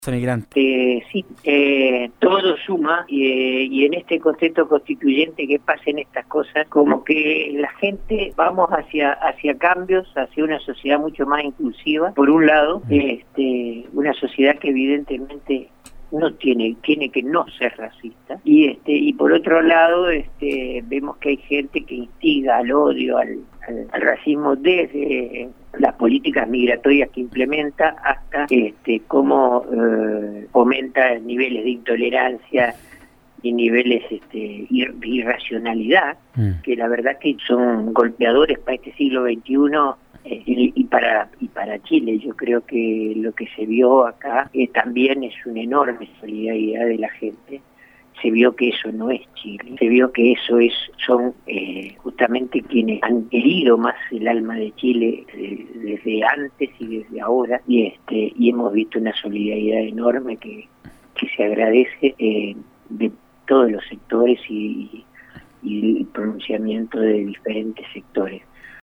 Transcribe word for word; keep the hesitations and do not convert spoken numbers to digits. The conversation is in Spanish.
migrante. Eh, sí, eh, todo suma y, eh, y en este concepto constituyente que pasen estas cosas, como que la gente vamos hacia hacia cambios, hacia una sociedad mucho más inclusiva, por un lado, este, una sociedad que evidentemente no tiene tiene que no ser racista, y este y por otro lado este vemos que hay gente que instiga al odio, al, al, al racismo desde las políticas migratorias que implementa hasta este cómo eh, fomenta niveles de intolerancia y niveles este, ir, de irracionalidad, mm. que la verdad que son golpeadores para este siglo veintiuno. Eh, y, y para y para Chile. Yo creo que lo que se vio acá eh, también es una enorme solidaridad de la gente. Se vio que eso no es Chile, se vio que eso es son eh, justamente quienes han herido más el alma de Chile eh, desde antes y desde ahora, y este y hemos visto una solidaridad enorme que, que se agradece eh, de todos los sectores y, y el pronunciamiento de diferentes sectores.